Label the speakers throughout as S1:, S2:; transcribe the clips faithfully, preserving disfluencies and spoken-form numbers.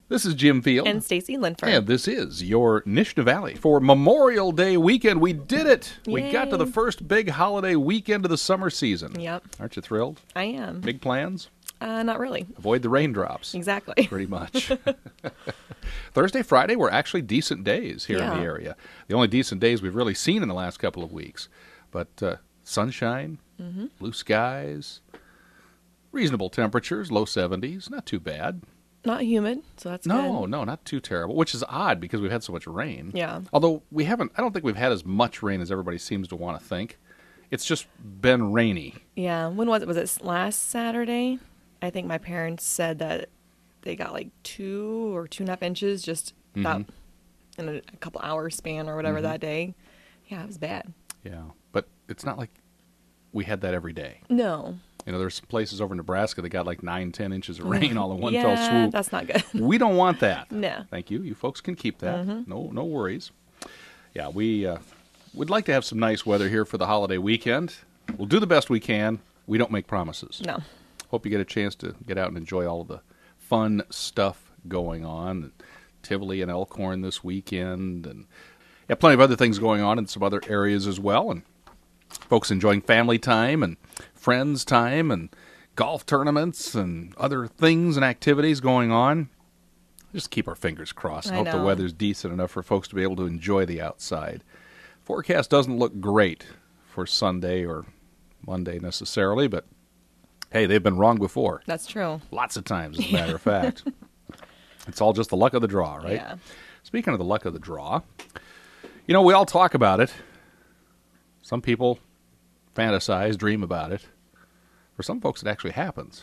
S1: This is Jim Field.
S2: And Stacy Linford.
S1: And this is your Nishna Valley for Memorial Day weekend. We did it.
S2: Yay.
S1: We got to the first big holiday weekend of the summer season.
S2: Yep.
S1: Aren't you thrilled?
S2: I am.
S1: Big plans?
S2: Uh, not really.
S1: Avoid the raindrops.
S2: Exactly.
S1: Pretty much. Thursday, Friday were actually decent days here
S2: Yeah.
S1: in the area. The only decent days we've really seen in the last couple of weeks. But uh, sunshine,
S2: Mm-hmm.
S1: blue skies, reasonable temperatures, low seventies, not too bad.
S2: Not humid, so that's
S1: No,
S2: good.
S1: no, not too terrible, which is odd because we've had so much rain.
S2: Yeah.
S1: Although we haven't, I don't think we've had as much rain as everybody seems to want to think. It's just been rainy.
S2: Yeah. When was it? Was it last Saturday? I think my parents said that they got like two or two and a half inches just that in a, a couple hours span or whatever that day. Yeah, it was bad.
S1: Yeah. But it's not like we had that every day.
S2: No.
S1: You know, there's some places over in Nebraska that got like nine, ten inches of rain all in one
S2: yeah,
S1: fell swoop.
S2: that's not good.
S1: We don't want that.
S2: No.
S1: Thank you. You folks can keep that. No, no worries. Yeah, we uh, would like to have some nice weather here for the holiday weekend. We'll do the best we can. We don't make promises.
S2: No.
S1: Hope you get a chance to get out and enjoy all of the fun stuff going on. Tivoli and Elkhorn this weekend, and yeah, plenty of other things going on in some other areas as well. And folks enjoying family time and friends time and golf tournaments and other things and activities going on. Just keep our fingers crossed and
S2: I
S1: hope the
S2: know.
S1: weather's decent enough for folks to be able to enjoy the outside. Forecast doesn't look great for Sunday or Monday necessarily, but hey, they've been wrong before.
S2: That's true.
S1: Lots of times, as a matter of fact. It's all just the luck of the draw, right?
S2: Yeah.
S1: Speaking of the luck of the draw, you know, we all talk about it. Some people fantasize, dream about it. For some folks, it actually happens.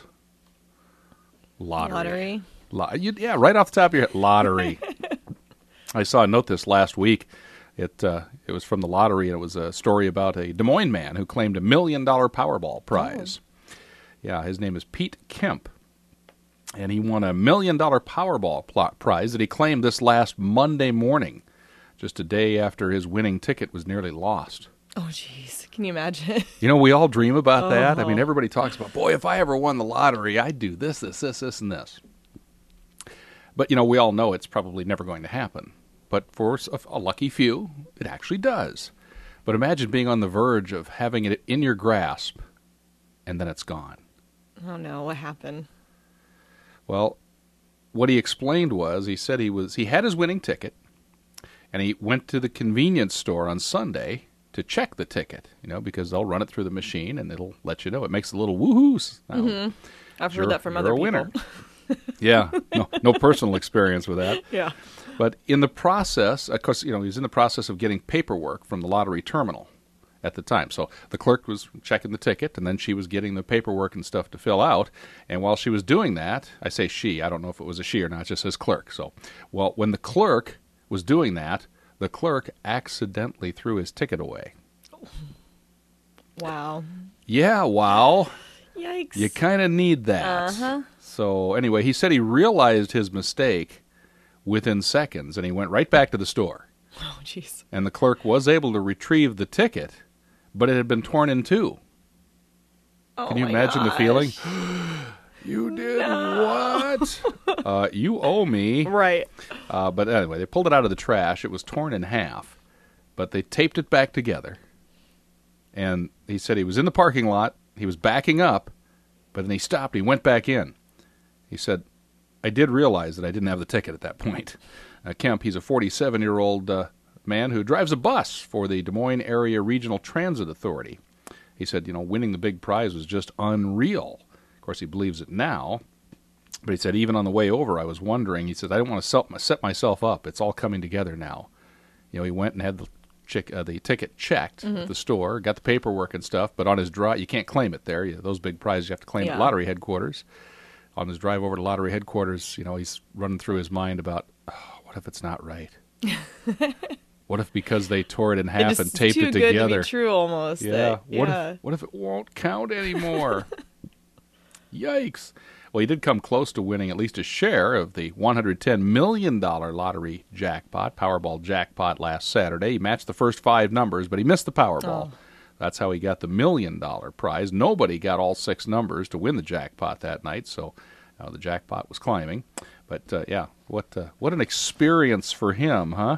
S1: Lottery.
S2: Lottery.
S1: Lo- you, yeah, right off the top of your head, lottery. I saw a note this last week. It uh, it was from the lottery, and it was a story about a Des Moines man who claimed a million-dollar Powerball prize. Yeah, his name is Pete Kemp, and he won a million-dollar Powerball pl- prize that he claimed this last Monday morning, just a day after his winning ticket was nearly lost.
S2: Oh, jeez. Can you imagine?
S1: You know, we all dream about that. I
S2: Oh.
S1: mean, everybody talks about, boy, if I ever won the lottery, I'd do this, this, this, this, and this. But, you know, we all know it's probably never going to happen. But for a, a lucky few, it actually does. But imagine being on the verge of having it in your grasp, and then it's gone.
S2: Oh, no. What happened?
S1: Well, what he explained was, he said he was he had his winning ticket, and he went to the convenience store on Sunday to check the ticket, you know, because they'll run it through the machine, and it'll let you know. It makes a little woohoo sound.
S2: Mm-hmm. I've
S1: You're-
S2: heard that from
S1: you're
S2: other
S1: a
S2: people.
S1: winner. Yeah, no, no personal experience with that.
S2: Yeah.
S1: But in the process, of course, you know, he was in the process of getting paperwork from the lottery terminal at the time. So the clerk was checking the ticket, and then she was getting the paperwork and stuff to fill out. And while she was doing that, I say she, I don't know if it was a she or not, it just says clerk. So, well, when the clerk was doing that, the clerk accidentally threw his ticket away.
S2: Wow.
S1: Yeah, wow.
S2: Yikes.
S1: You kind of need that.
S2: Uh-huh.
S1: So anyway, he said he realized his mistake within seconds, and he went right back to the store.
S2: Oh, jeez.
S1: And the clerk was able to retrieve the ticket, but it had been torn in two.
S2: Oh,
S1: Can you
S2: my
S1: imagine the
S2: gosh.
S1: feeling? You did what? uh, you owe me.
S2: Right.
S1: Uh, but anyway, they pulled it out of the trash. It was torn in half, but they taped it back together. And he said he was in the parking lot. He was backing up, but then he stopped. He went back in. He said, I did realize that I didn't have the ticket at that point. Uh, Kemp, he's a forty-seven-year-old uh, man who drives a bus for the Des Moines Area Regional Transit Authority. He said, you know, winning the big prize was just unreal. Of course, he believes it now. But he said, even on the way over, I was wondering. He said, I don't want to set myself up. It's all coming together now. You know, he went and had the, chick, uh, the ticket checked
S2: Mm-hmm.
S1: at the store, got the paperwork and stuff, but on his drive, you can't claim it there. You, those big prizes you have to claim
S2: Yeah.
S1: at lottery headquarters. On his drive over to lottery headquarters, you know, he's running through his mind about, oh, what if it's not right? What if because they tore it in
S2: It
S1: half
S2: just
S1: and
S2: is
S1: taped
S2: too
S1: it
S2: good
S1: together?
S2: to be true, almost.
S1: Yeah.
S2: that-
S1: What
S2: yeah.
S1: if what if it won't count anymore? Yikes. Well, he did come close to winning at least a share of the one hundred ten million dollars lottery jackpot, Powerball jackpot last Saturday. He matched the first five numbers, but he missed the Powerball.
S2: Oh.
S1: That's how he got the million-dollar prize. Nobody got all six numbers to win the jackpot that night, so uh, the jackpot was climbing. But uh, yeah, what uh, what an experience for him, huh?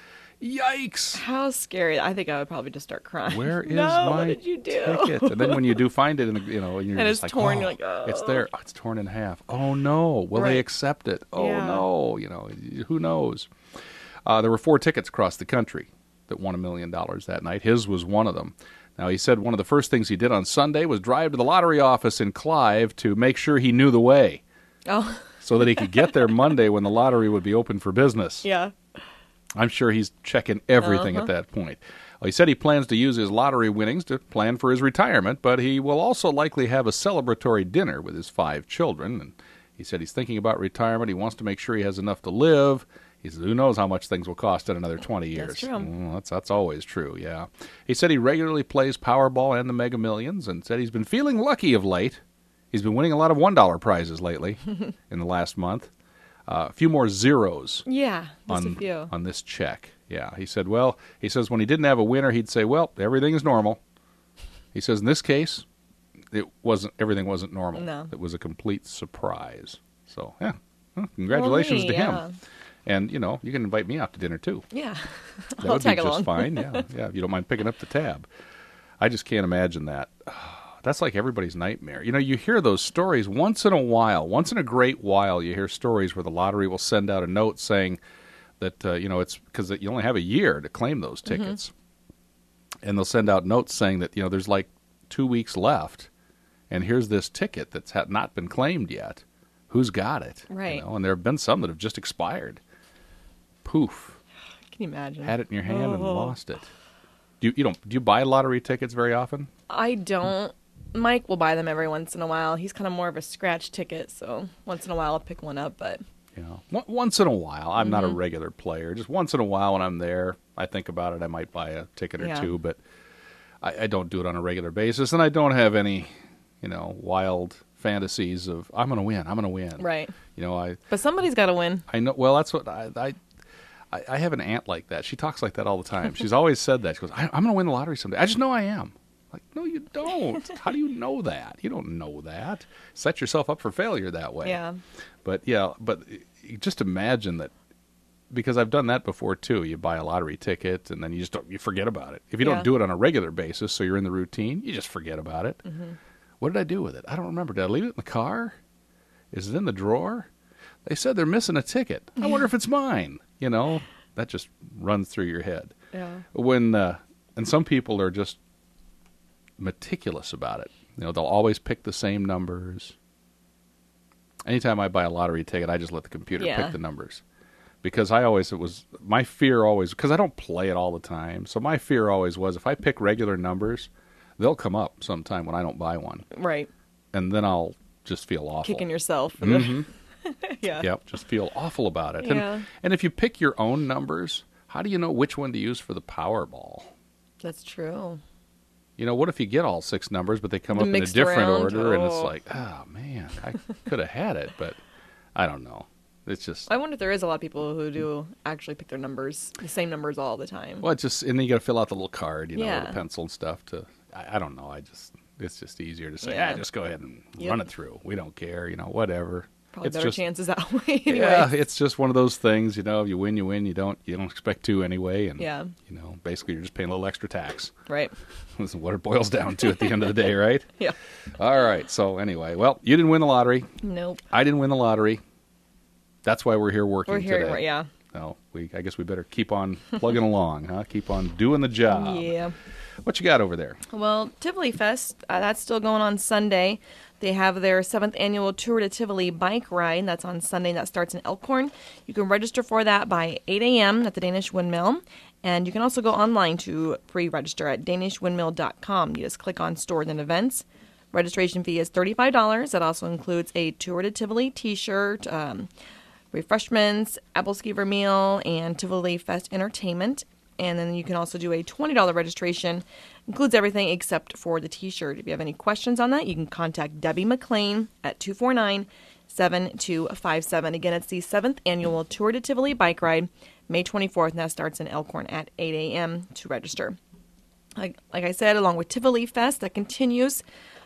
S1: Yikes!
S2: How scary! I think I would probably just start crying.
S1: Where is
S2: no,
S1: my
S2: what did you do?
S1: ticket? And then when you do find it, in the, you know, and you're
S2: And
S1: just
S2: it's
S1: like,
S2: torn,
S1: oh,
S2: you're like, oh.
S1: it's there. Oh, it's torn in half. Oh no! Will
S2: Right.
S1: they accept it? Oh
S2: Yeah.
S1: no! You know, who knows? Uh, there were four tickets across the country that won a million dollars that night. His was one of them. Now, he said one of the first things he did on Sunday was drive to the lottery office in Clive to make sure he knew the way
S2: Oh,
S1: so that he could get there Monday when the lottery would be open for business.
S2: yeah.
S1: I'm sure he's checking everything
S2: Uh-huh.
S1: at that point. Well, he said he plans to use his lottery winnings to plan for his retirement, but he will also likely have a celebratory dinner with his five children. And he said he's thinking about retirement. He wants to make sure he has enough to live. He said, who knows how much things will cost in another twenty years.
S2: That's true.
S1: Mm, that's, that's always true, yeah. He said he regularly plays Powerball and the Mega Millions and said he's been feeling lucky of late. He's been winning a lot of one dollar prizes lately in the last month. Uh, a few more zeros
S2: Yeah, just
S1: on,
S2: a few.
S1: on this check. Yeah, he said, well, he says when he didn't have a winner, he'd say, well, everything is normal. He says in this case, it wasn't, everything wasn't normal.
S2: No.
S1: It was a complete surprise. So, yeah, well, congratulations
S2: Well,
S1: to
S2: me,
S1: him.
S2: yeah.
S1: And, you know, you can invite me out to dinner, too.
S2: Yeah,
S1: That
S2: I'll
S1: would
S2: tag
S1: be
S2: along.
S1: just fine. Yeah, yeah, if you don't mind picking up the tab. I just can't imagine that. That's like everybody's nightmare. You know, you hear those stories once in a while. Once in a great while, you hear stories where the lottery will send out a note saying that, uh, you know, it's because you only have a year to claim those tickets. Mm-hmm. And they'll send out notes saying that, you know, there's like two weeks left, and here's this ticket that's ha- not been claimed yet. Who's got it?
S2: Right.
S1: You know? And there have been some that have just expired. Poof.
S2: Can you imagine?
S1: Had it in your hand and
S2: Oh.
S1: lost it. Do you, you don't do you buy lottery tickets very often?
S2: I don't. Mike will buy them every once in a while. He's kind of more of a scratch ticket, so once in a while I'll pick one up. But
S1: You know, One- once in a while. I'm not a regular player. Just once in a while when I'm there, I think about it. I might buy a ticket or
S2: Yeah.
S1: two, but I, I don't do it on a regular basis, and I don't have any, you know, wild fantasies of I'm going to win. I'm going to win.
S2: right.
S1: You know, I
S2: But somebody's got to win.
S1: I know. Well, that's what I. I I I have an aunt like that. She talks like that all the time. She's always said that. She goes, I, I'm going to win the lottery someday. I just know I am. Like, no, you don't. How do you know that? You don't know that. Set yourself up for failure that way.
S2: Yeah.
S1: But, yeah, but just imagine that, because I've done that before, too. You buy a lottery ticket, and then you just don't, you forget about it. If you
S2: Yeah.
S1: don't do it on a regular basis, so you're in the routine, you just forget about it.
S2: Mm-hmm.
S1: What did I do with it? I don't remember. Did I leave it in the car? Is it in the drawer? They said they're missing a ticket. I wonder if it's mine. You know, that just runs through your head.
S2: Yeah.
S1: When uh, and some people are just meticulous about it. You know, they'll always pick the same numbers. Anytime I buy a lottery ticket, I just let the computer
S2: Yeah.
S1: pick the numbers. Because I always, it was, my fear always, because I don't play it all the time, so my fear always was if I pick regular numbers, they'll come up sometime when I don't buy one.
S2: Right.
S1: And then I'll just feel awful.
S2: Kicking yourself. For
S1: Mm-hmm.
S2: the... yeah.
S1: Yep, just feel awful about it.
S2: Yeah.
S1: And, and if you pick your own numbers, how do you know which one to use for the Powerball?
S2: That's true.
S1: You know, what if you get all six numbers, but they come
S2: They're
S1: up in a
S2: mixed
S1: different
S2: around?
S1: order, and it's
S2: Oh.
S1: like, oh, man, I could have had it, but I don't know. It's just,
S2: I wonder if there is a lot of people who do actually pick their numbers, the same numbers all the time.
S1: well, it's just, and then you got to fill out the little card, you know,
S2: Yeah.
S1: with a pencil and stuff to, I, I don't know, I just, it's just easier to say,
S2: Yeah.
S1: ah, just go ahead and
S2: Yep.
S1: run it through. We don't care, you know, whatever.
S2: Probably
S1: it's
S2: better
S1: just,
S2: chances that way. Anyway.
S1: Yeah, it's just one of those things, you know, you win, you win, you don't, you don't expect to anyway, and,
S2: Yeah.
S1: you know, basically you're just paying a little extra tax.
S2: Right.
S1: This is what it boils down to at the end of the day, right?
S2: Yeah.
S1: All right, so anyway, well, you didn't win the lottery.
S2: Nope.
S1: I didn't win the lottery. That's why we're here working
S2: We're here.
S1: today.
S2: Yeah.
S1: No, we. I guess we better keep on plugging along, huh? Keep on doing the job.
S2: Yeah.
S1: What you got over there?
S2: Well, Tivoli Fest, uh, that's still going on Sunday. They have their seventh annual Tour de Tivoli bike ride. That's on Sunday. That starts in Elkhorn. You can register for that by eight a.m. at the Danish Windmill. And you can also go online to pre-register at danish windmill dot com. You just click on Stores and Events. Registration fee is thirty-five dollars. That also includes a Tour de Tivoli t-shirt, um, refreshments, apple skiver meal, and Tivoli Fest entertainment. And then you can also do a twenty dollars registration. Includes everything except for the t-shirt. If you have any questions on that, you can contact Debbie McLean at two four nine, seven two five seven. Again, it's the seventh annual Tour de Tivoli bike ride, May twenty-fourth, and that starts in Elkhorn at eight a.m. to register. Like, like I said, along with Tivoli Fest, that continues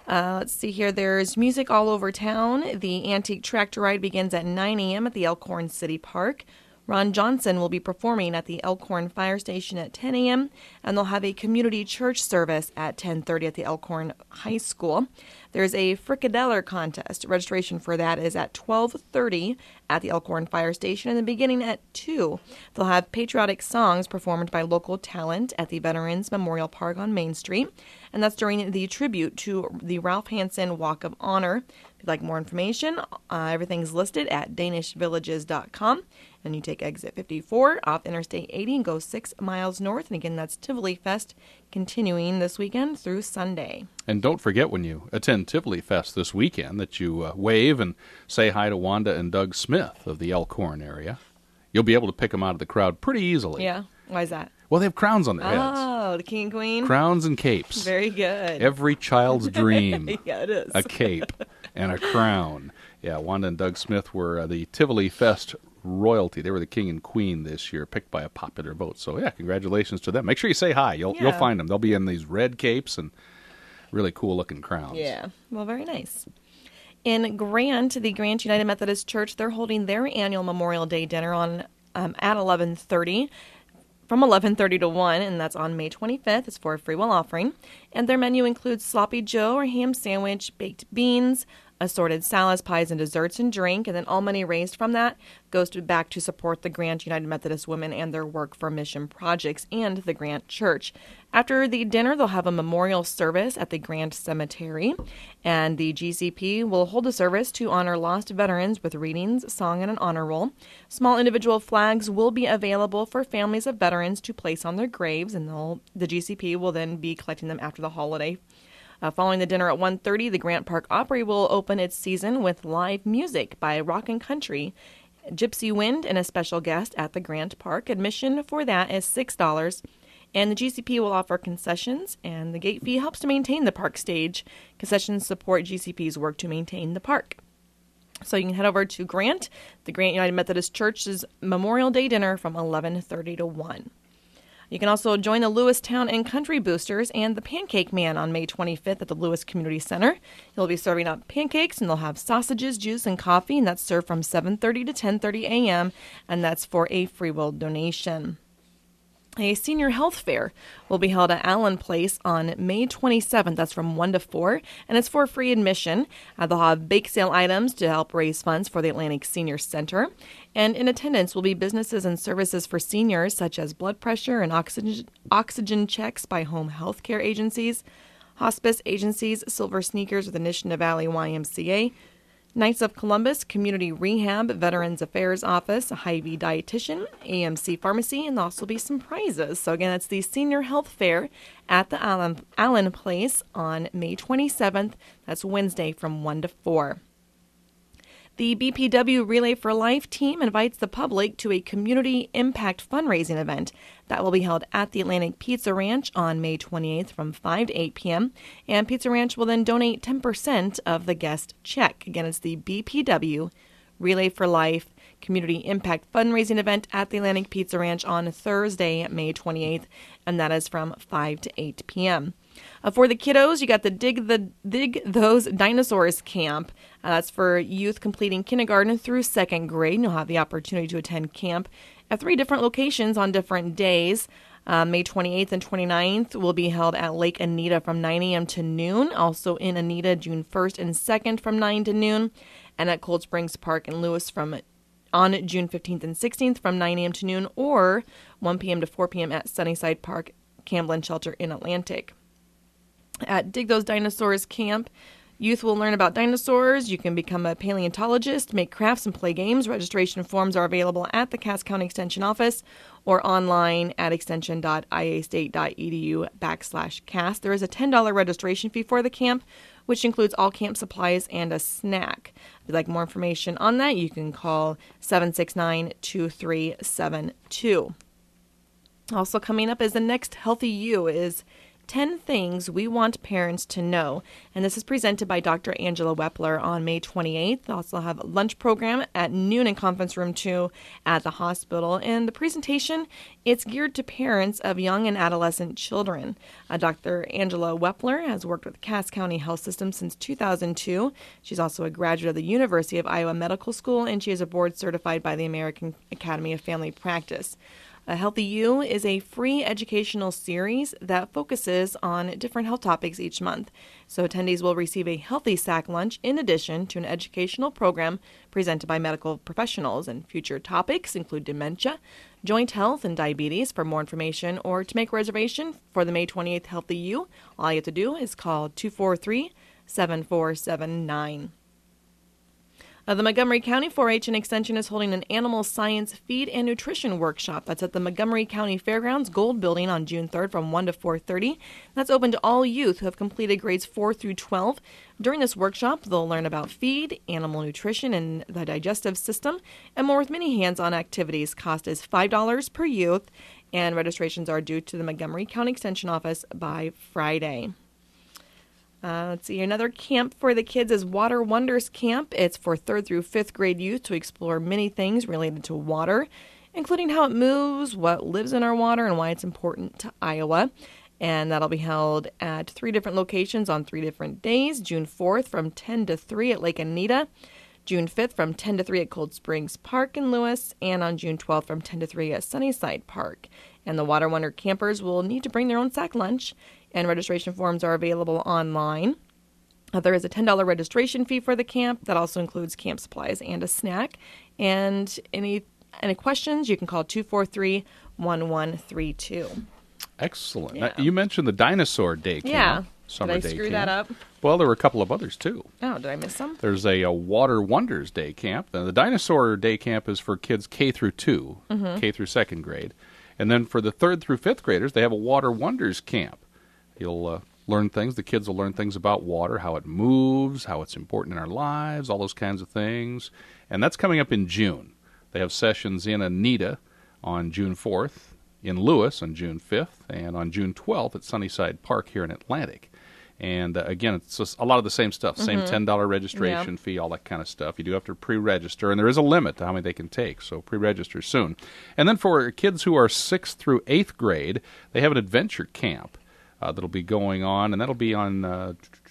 S2: Uh, let's see here. There's music all over town. The Antique Tractor Ride begins at nine a.m. at the Elkhorn City Park. Ron Johnson will be performing at the Elkhorn Fire Station at ten a.m., and they'll have a community church service at ten thirty at the Elkhorn High School. There's a Frikadeller contest. Registration for that is at twelve thirty at the Elkhorn Fire Station, and then beginning at two. They'll have patriotic songs performed by local talent at the Veterans Memorial Park on Main Street, and that's during the tribute to the Ralph Hansen Walk of Honor. If you'd like more information, uh, everything's listed at danish villages dot com. And you take exit fifty-four off Interstate eighty and go six miles north. And again, that's Tivoli Fest continuing this weekend through Sunday.
S1: And don't forget when you attend Tivoli Fest this weekend that you uh, wave and say hi to Wanda and Doug Smith of the Elkhorn area. You'll be able to pick them out of the crowd pretty easily.
S2: Yeah. Why is that?
S1: Well, they have crowns on their heads.
S2: Oh, the king and queen.
S1: Crowns and capes.
S2: Very good.
S1: Every child's dream.
S2: Yeah, it is.
S1: A cape and a crown. Yeah, Wanda and Doug Smith were uh, the Tivoli Fest royalty. They were the king and queen this year, picked by a popular vote. So, yeah, congratulations to them. Make sure you say hi. You'll
S2: Yeah.
S1: you'll find them. They'll be in these red capes and really cool-looking crowns.
S2: Yeah. Well, very nice. In Grant, the Grant United Methodist Church, they're holding their annual Memorial Day dinner on um, at eleven thirty. From eleven thirty to one, and that's on May twenty-fifth. It's for a free will offering. And their menu includes sloppy joe or ham sandwich, baked beans, assorted salads, pies, and desserts, and drink. And then all money raised from that goes to, back to support the Grant United Methodist Women and their work for mission projects and the Grant Church. After the dinner, they'll have a memorial service at the Grant Cemetery. And the G C P will hold a service to honor lost veterans with readings, song, and an honor roll. Small individual flags will be available for families of veterans to place on their graves, and they'll, the G C P will then be collecting them after the holiday. Uh, following the dinner at one thirty, the Grant Park Opry will open its season with live music by Rockin' Country, Gypsy Wind, and a special guest at the Grant Park. Admission for that is six dollars. And the G C P will offer concessions, and the gate fee helps to maintain the park stage. Concessions support G C P's work to maintain the park. So you can head over to Grant, the Grant United Methodist Church's Memorial Day dinner from eleven thirty to one. You can also join the Lewistown and Country Boosters and the Pancake Man on May twenty-fifth at the Lewis Community Center. He'll be serving up pancakes, and they'll have sausages, juice, and coffee, and that's served from seven thirty to ten thirty a.m., and that's for a free will donation. A senior health fair will be held at Allen Place on May twenty-seventh. That's from one to four, and it's for free admission. Uh, they'll have bake sale items to help raise funds for the Atlantic Senior Center. And in attendance will be businesses and services for seniors, such as blood pressure and oxygen, oxygen checks by home health care agencies, hospice agencies, Silver Sneakers with the Nishnah Valley Y M C A, Knights of Columbus Community Rehab, Veterans Affairs Office, a Hy-Vee Dietitian, A M C Pharmacy, and there'll also be some prizes. So again, it's the Senior Health Fair at the Allen, Allen Place on May twenty-seventh. That's Wednesday from one to four. The B P W Relay for Life team invites the public to a community impact fundraising event that will be held at the Atlantic Pizza Ranch on May twenty-eighth from five to eight p.m. And Pizza Ranch will then donate ten percent of the guest check. Again, it's the B P W Relay for Life Community Impact Fundraising event at the Atlantic Pizza Ranch on Thursday, May twenty-eighth, and that is from five to eight p.m. Uh, for the kiddos, you got the Dig the Dig Those Dinosaurs camp. Uh, that's for youth completing kindergarten through second grade. And you'll have the opportunity to attend camp at three different locations on different days. Uh, May twenty-eighth and twenty-ninth will be held at Lake Anita from nine a.m. to noon. Also in Anita, June first and second from nine to noon. And at Cold Springs Park in Lewis from on June fifteenth and sixteenth from nine a.m. to noon, or one p.m. to four p.m. at Sunnyside Park, Camblin Shelter in Atlantic. At Dig Those Dinosaurs camp, youth will learn about dinosaurs. You can become a paleontologist, make crafts, and play games. Registration forms are available at the Cass County Extension Office or online at extension.iastate.edu backslash Cass. There is a ten dollars registration fee for the camp, which includes all camp supplies and a snack. If you'd like more information on that, you can call seven six nine, two three seven two. Also coming up is the next Healthy You is ten Things We Want Parents to Know. And this is presented by Doctor Angela Wepler on May twenty-eighth. They also have a lunch program at noon in Conference Room two at the hospital. And the presentation, it's geared to parents of young and adolescent children. Uh, Doctor Angela Wepler has worked with Cass County Health System since two thousand two. She's also a graduate of the University of Iowa Medical School, and she is a board certified by the American Academy of Family Practice. A Healthy You is a free educational series that focuses on different health topics each month. So attendees will receive a healthy sack lunch in addition to an educational program presented by medical professionals. And future topics include dementia, joint health, and diabetes. For more information or to make a reservation for the May twenty-eighth Healthy You, all you have to do is call two four three, seven four seven nine. Uh, the Montgomery County four H and Extension is holding an animal science feed and nutrition workshop. That's at the Montgomery County Fairgrounds Gold Building on June third from one to four thirty. That's open to all youth who have completed grades four through twelve. During this workshop, they'll learn about feed, animal nutrition, and the digestive system, and more with many hands-on activities. Cost is five dollars per youth, and registrations are due to the Montgomery County Extension Office by Friday. Uh, let's see, another camp for the kids is Water Wonders Camp. It's for third through fifth grade youth to explore many things related to water, including how it moves, what lives in our water, and why it's important to Iowa. And that'll be held at three different locations on three different days. June fourth from ten to three at Lake Anita, June fifth from ten to three at Cold Springs Park in Lewis, and on June twelfth from ten to three at Sunnyside Park. And the Water Wonder campers will need to bring their own sack lunch, and registration forms are available online. Uh, there is a ten dollars registration fee for the camp. That also includes camp supplies and a snack. And any any questions, you can call two four three, one one three two.
S1: Excellent.
S2: Yeah.
S1: Now, you mentioned the Dinosaur Day Camp.
S2: Yeah.
S1: Summer
S2: Did I
S1: Day
S2: screw
S1: Camp.
S2: that up?
S1: Well, there were a couple of others, too.
S2: Oh, did I miss some?
S1: There's a, a Water Wonders Day Camp. Now, the Dinosaur Day Camp is for kids K through two,
S2: Mm-hmm.
S1: K through second grade. And then for the third through fifth graders, they have a Water Wonders Camp. You'll uh, learn things. The kids will learn things about water, how it moves, how it's important in our lives, all those kinds of things. And that's coming up in June. They have sessions in Anita on June fourth, in Lewis on June fifth, and on June twelfth at Sunnyside Park here in Atlantic. And uh, again, it's just a lot of the same stuff, same
S2: Mm-hmm.
S1: ten dollars registration
S2: Yeah.
S1: fee, all that kind of stuff. You do have to pre-register, and there is a limit to how many they can take, so pre-register soon. And then for kids who are sixth through eighth grade, they have an adventure camp uh, that'll be going on, and that'll be on, uh,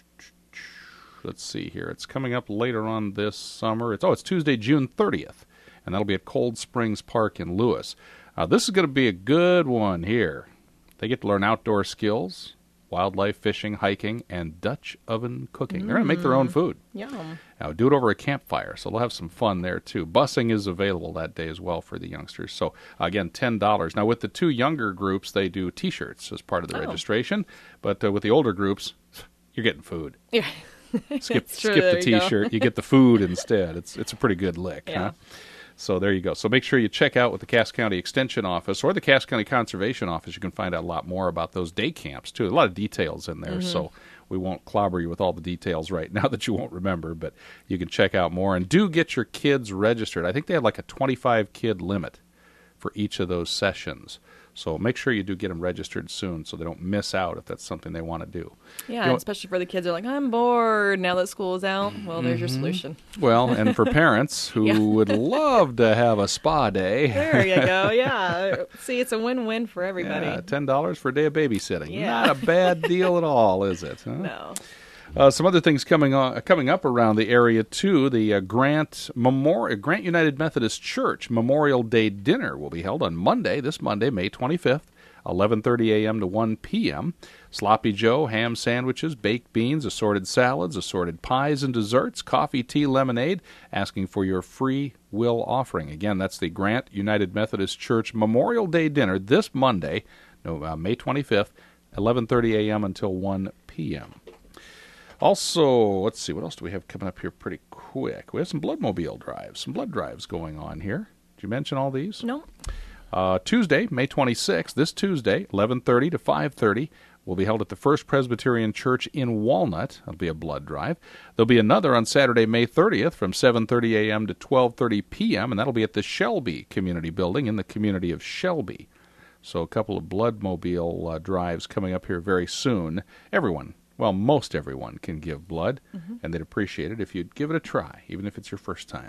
S1: let's see here, it's coming up later on this summer. It's Oh, it's Tuesday, June thirtieth, and that'll be at Cold Springs Park in Lewis. Uh, this is going to be a good one here. They get to learn outdoor skills, wildlife fishing, hiking, and Dutch oven cooking. They're going to make their own food.
S2: Yum.
S1: Now, do it over a campfire, so they'll have some fun there, too. Busing is available that day as well for the youngsters. So, again, ten dollars. Now, with the two younger groups, they do T-shirts as part of the
S2: Oh.
S1: registration. But uh, with the older groups, you're getting food.
S2: Yeah.
S1: Skip,
S2: That's true.
S1: skip the
S2: There you go.
S1: T-shirt. You get the food instead. It's it's a pretty good lick,
S2: Yeah.
S1: huh? So there you go. So make sure you check out with the Cass County Extension Office or the Cass County Conservation Office. You can find out a lot more about those day camps, too. A lot of details in there,
S2: Mm-hmm.
S1: so we won't clobber you with all the details right now that you won't remember, but you can check out more. And do get your kids registered. I think they have like a twenty-five kid limit for each of those sessions. So make sure you do get them registered soon so they don't miss out if that's something they want to do.
S2: Yeah,
S1: You know-
S2: especially for the kids who are like, I'm bored now that school is out. Well, there's your solution.
S1: Well, and for parents who
S2: Yeah.
S1: would love to have a spa day.
S2: There you go. Yeah. See, it's a win-win for everybody.
S1: Yeah, ten dollars for a day of babysitting.
S2: Yeah.
S1: Not a bad deal at all, is it? Huh?
S2: No.
S1: Uh, some other things coming on, coming up around the area too. The uh, Grant Memorial, Grant United Methodist Church Memorial Day dinner will be held on Monday, this Monday, May twenty-fifth, eleven thirty a.m. to one p.m. Sloppy Joe, ham sandwiches, baked beans, assorted salads, assorted pies and desserts, coffee, tea, lemonade. Asking for your free will offering. Again, that's the Grant United Methodist Church Memorial Day dinner this Monday, no, uh, May twenty-fifth, eleven thirty a.m. until one p.m. Also, let's see, what else do we have coming up here pretty quick? We have some bloodmobile drives, some blood drives going on here. Did you mention all these?
S2: No.
S1: Uh, Tuesday, May twenty-sixth, this Tuesday, eleven thirty to five thirty, will be held at the First Presbyterian Church in Walnut. That'll be a blood drive. There'll be another on Saturday, May thirtieth, from seven thirty a.m. to twelve thirty p.m., and that'll be at the Shelby Community Building in the community of Shelby. So a couple of bloodmobile uh, drives coming up here very soon. Everyone, well, most everyone can give blood, mm-hmm. and they'd appreciate it if you'd give it a try, even if it's your first time.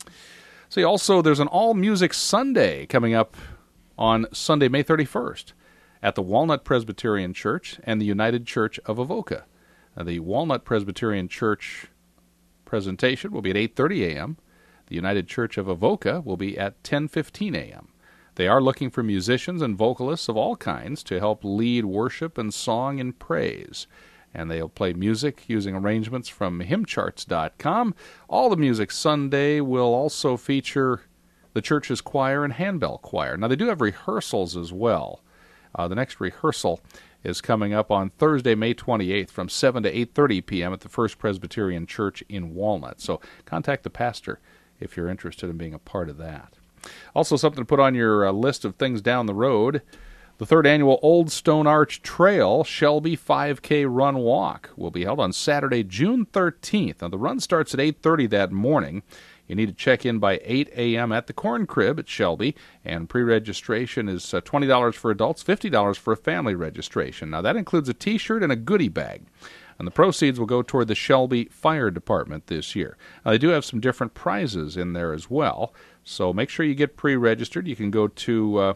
S1: See, also, there's an all-music Sunday coming up on Sunday, May thirty-first, at the Walnut Presbyterian Church and the United Church of Avoca. Now, the Walnut Presbyterian Church presentation will be at eight thirty a.m. The United Church of Avoca will be at ten fifteen a.m. They are looking for musicians and vocalists of all kinds to help lead worship and song and praise. And they'll play music using arrangements from hymn charts dot com. All the music Sunday will also feature the church's choir and handbell choir. Now, they do have rehearsals as well. Uh, the next rehearsal is coming up on Thursday, May twenty-eighth from seven to eight thirty p.m. at the First Presbyterian Church in Walnut. So contact the pastor if you're interested in being a part of that. Also, something to put on your uh, list of things down the road. The third annual Old Stone Arch Trail Shelby five K Run Walk will be held on Saturday, June thirteenth. Now, the run starts at eight thirty that morning. You need to check in by eight a.m. at the Corn Crib at Shelby, and pre-registration is uh, twenty dollars for adults, fifty dollars for a family registration. Now, that includes a T-shirt and a goodie bag, and the proceeds will go toward the Shelby Fire Department this year. Now, they do have some different prizes in there as well, so make sure you get pre-registered. You can go to... Uh,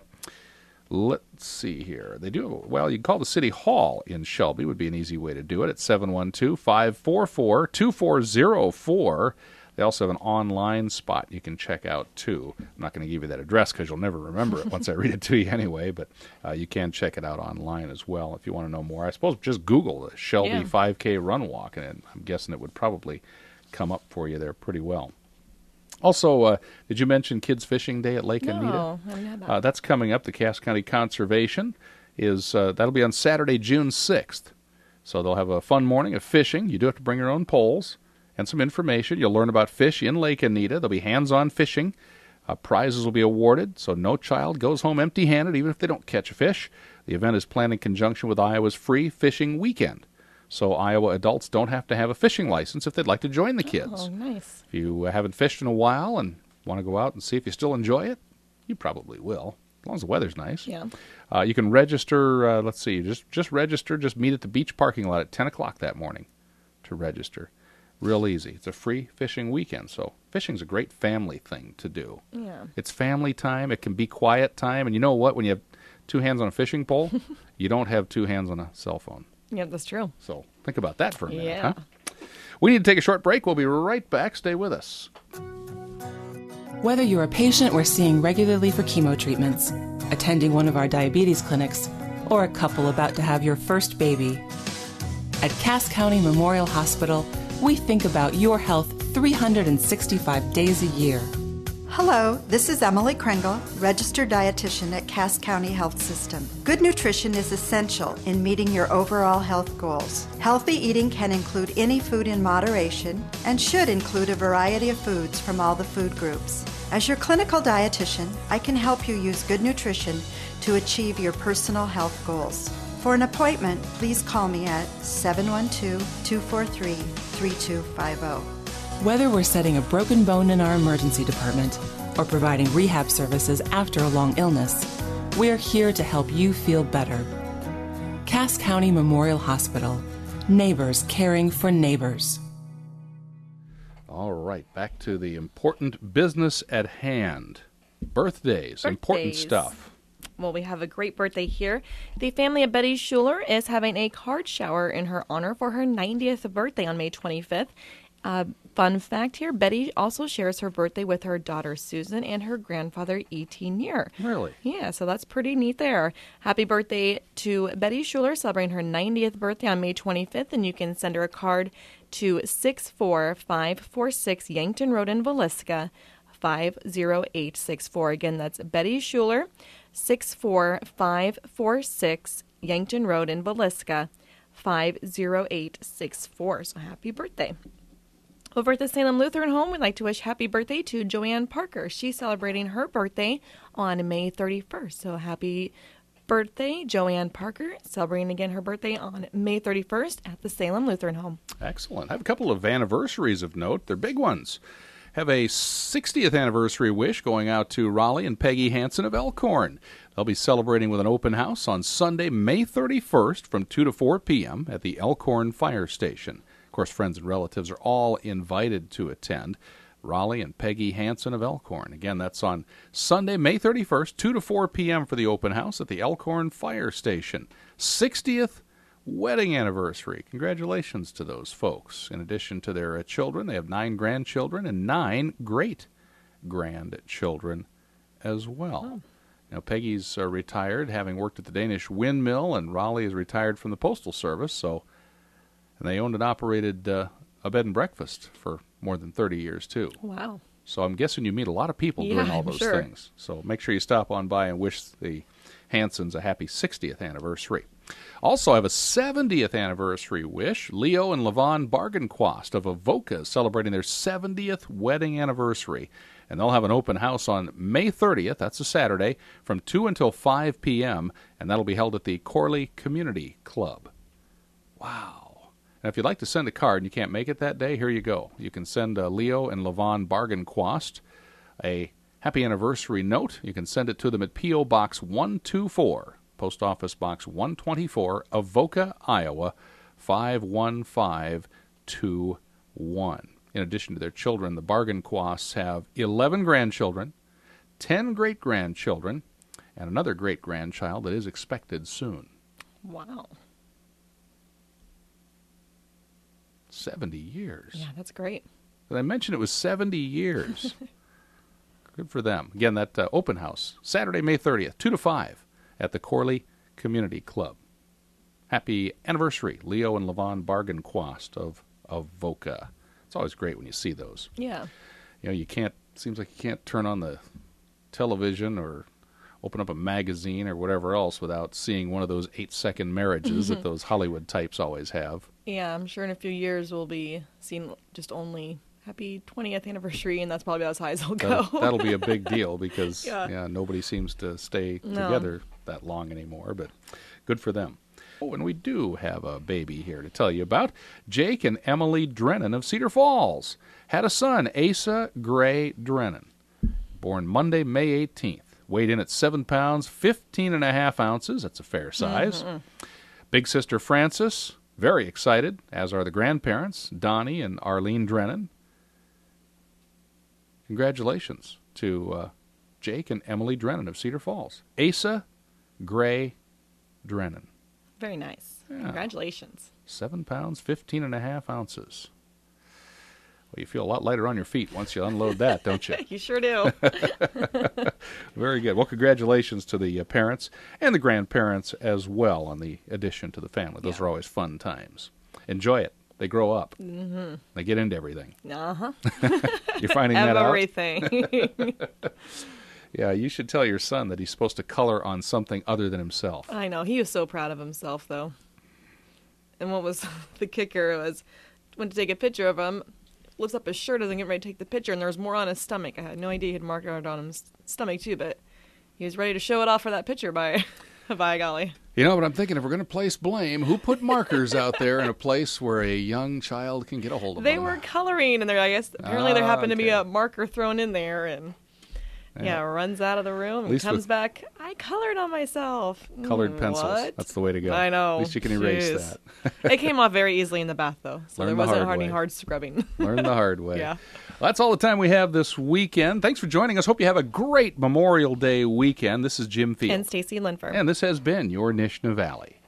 S1: Let's see here. They do, well, you can call the City Hall in Shelby, would be an easy way to do it, at seven one two, five four four, two four zero four. They also have an online spot you can check out, too. I'm not going to give you that address because you'll never remember it once I read it to you anyway, but uh, you can check it out online as well if you want to know more. I suppose just Google the Shelby yeah. five K Run Walk, and I'm guessing it would probably come up for you there pretty well. Also, uh, did you mention Kids Fishing Day at Lake
S2: no,
S1: Anita?
S2: No, I haven't had that.
S1: Uh, that's coming up. The Cass County Conservation is, uh, that'll be on Saturday, June sixth. So they'll have a fun morning of fishing. You do have to bring your own poles and some information. You'll learn about fish in Lake Anita. There'll be hands-on fishing. Uh, prizes will be awarded, so no child goes home empty-handed, even if they don't catch a fish. The event is planned in conjunction with Iowa's Free Fishing Weekend. So Iowa adults don't have to have a fishing license if they'd like to join the kids.
S2: Oh, nice.
S1: If you haven't fished in a while and want to go out and see if you still enjoy it, you probably will, as long as the weather's nice.
S2: Yeah.
S1: Uh, you can register, uh, let's see, just just register, just meet at the beach parking lot at ten o'clock that morning to register. Real easy. It's a free fishing weekend, so fishing's a great family thing to do.
S2: Yeah.
S1: It's family time. It can be quiet time. And you know what? When you have two hands on a fishing pole, you don't have two hands on a cell phone.
S2: Yeah, that's true.
S1: So think about that for a minute,
S2: yeah.
S1: huh? We need to take a short break. We'll be right back. Stay with us.
S3: Whether you're a patient we're seeing regularly for chemo treatments, attending one of our diabetes clinics, or a couple about to have your first baby, at Cass County Memorial Hospital, we think about your health three hundred sixty-five days a year.
S4: Hello, this is Emily Kringle, registered dietitian at Cass County Health System. Good nutrition is essential in meeting your overall health goals. Healthy eating can include any food in moderation and should include a variety of foods from all the food groups. As your clinical dietitian, I can help you use good nutrition to achieve your personal health goals. For an appointment, please call me at seven one two, two four three, three two five zero.
S3: Whether we're setting a broken bone in our emergency department or providing rehab services after a long illness, we're here to help you feel better. Cass County Memorial Hospital. Neighbors caring for neighbors.
S1: All right, back to the important business at hand. Birthdays,
S2: Birthdays.
S1: important stuff.
S2: Well, we have a great birthday here. The family of Betty Schuler is having a card shower in her honor for her ninetieth birthday on May twenty-fifth. Uh, fun fact here, Betty also shares her birthday with her daughter Susan and her grandfather E T Neer.
S1: Really?
S2: Yeah, so that's pretty neat there. Happy birthday to Betty Schuler, celebrating her ninetieth birthday on May twenty-fifth, and you can send her a card to six four five four six Yankton Road in Villisca, five zero eight six four. Again, that's Betty Schuler, six four five four six Yankton Road in Villisca, five zero eight six four. So happy birthday. Over at the Salem Lutheran Home, we'd like to wish happy birthday to Joanne Parker. She's celebrating her birthday on May thirty-first. So happy birthday, Joanne Parker, celebrating again her birthday on May thirty-first at the Salem Lutheran Home.
S1: Excellent. I have a couple of anniversaries of note. They're big ones. Have a sixtieth anniversary wish going out to Raleigh and Peggy Hansen of Elkhorn. They'll be celebrating with an open house on Sunday, May thirty-first from two to four p.m. at the Elkhorn Fire Station. Of course, friends and relatives are all invited to attend. Raleigh and Peggy Hansen of Elkhorn. Again, that's on Sunday, May thirty-first, two to four p.m. for the open house at the Elkhorn Fire Station. sixtieth wedding anniversary. Congratulations to those folks. In addition to their uh, children, they have nine grandchildren and nine great-grandchildren as well. Oh. Now, Peggy's uh, retired, having worked at the Danish Windmill, and Raleigh is retired from the Postal Service, so and they owned and operated uh, a bed and breakfast for more than thirty years, too.
S2: Wow.
S1: So I'm guessing you meet a lot of people
S2: yeah,
S1: doing all those
S2: sure.
S1: things. So make sure you stop on by and wish the Hansons a happy sixtieth anniversary. Also, I have a seventieth anniversary wish. Leo and Levon Bargenquast of Avoca is celebrating their seventieth wedding anniversary. And they'll have an open house on May thirtieth, that's a Saturday, from two until five p.m., and that'll be held at the Corley Community Club. Wow. Now, if you'd like to send a card and you can't make it that day, here you go. You can send uh, Leo and Levon Bargenquast a happy anniversary note. You can send it to them at P O. Box one two four, Post Office Box one twenty-four, Avoca, Iowa, five one five two one. In addition to their children, the Bargenquasts have eleven grandchildren, ten great-grandchildren, and another great-grandchild that is expected soon.
S2: Wow.
S1: seventy years.
S2: Yeah, that's great.
S1: Did I mention it was seventy years? Good for them. Again, that uh, open house, Saturday, May thirtieth, two to five, at the Corley Community Club. Happy anniversary, Leo and Levon Bargenquast of Avoca. It's always great when you see those.
S2: Yeah.
S1: You know, you can't, seems like you can't turn on the television or open up a magazine or whatever else without seeing one of those eight-second marriages that those Hollywood types always have.
S2: Yeah, I'm sure in a few years we'll be seeing just only happy twentieth anniversary, and that's probably about as high as it'll go.
S1: That'll, that'll be a big deal because
S2: yeah.
S1: yeah, nobody seems to stay
S2: No.
S1: together that long anymore, but good for them. Oh, and we do have a baby here to tell you about. Jake and Emily Drennan of Cedar Falls had a son, Asa Gray Drennan, born Monday, May eighteenth. Weighed in at seven pounds, fifteen and a half ounces. That's a fair size. Mm-hmm. Big sister Frances, very excited, as are the grandparents, Donnie and Arlene Drennan. Congratulations to uh, Jake and Emily Drennan of Cedar Falls. Asa Gray Drennan.
S2: Very nice.
S1: Yeah.
S2: Congratulations.
S1: Seven pounds, fifteen and a half ounces. Well, you feel a lot lighter on your feet once you unload that, don't you?
S2: You sure do.
S1: Very good. Well, congratulations to the uh, parents and the grandparents as well on the addition to the family. Those
S2: yeah.
S1: are always fun times. Enjoy it. They grow up.
S2: Mm-hmm.
S1: They get into everything.
S2: Uh-huh.
S1: You're finding that out?
S2: Everything.
S1: Yeah, you should tell your son that he's supposed to color on something other than himself.
S2: I know. He was so proud of himself, though. And what was the kicker was, went to take a picture of him, lifts up his shirt as I'm getting ready to take the picture, and there was more on his stomach. I had no idea he had marked it on his stomach, too, but he was ready to show it off for that picture, by, by golly.
S1: You know, but I'm thinking if we're going to place blame, who put markers out there in a place where a young child can get a hold of
S2: they
S1: them?
S2: They were coloring, and there, I guess, apparently there
S1: ah,
S2: happened
S1: okay.
S2: to be a marker thrown in there, and... Yeah. yeah, runs out of the room and comes
S1: with
S2: back. I colored on myself.
S1: Colored
S2: mm,
S1: pencils.
S2: What?
S1: That's the way to go.
S2: I know.
S1: At least you can erase
S2: Jeez.
S1: that.
S2: It came off very easily in the bath, though, so
S1: Learn
S2: there
S1: the
S2: wasn't
S1: hard
S2: any
S1: way.
S2: hard scrubbing.
S1: Learn the hard way.
S2: Yeah.
S1: Well, that's all the time we have this weekend. Thanks for joining us. Hope you have a great Memorial Day weekend. This is Jim Field.
S2: And Stacy Linfer.
S1: And this has been your Nishna Valley.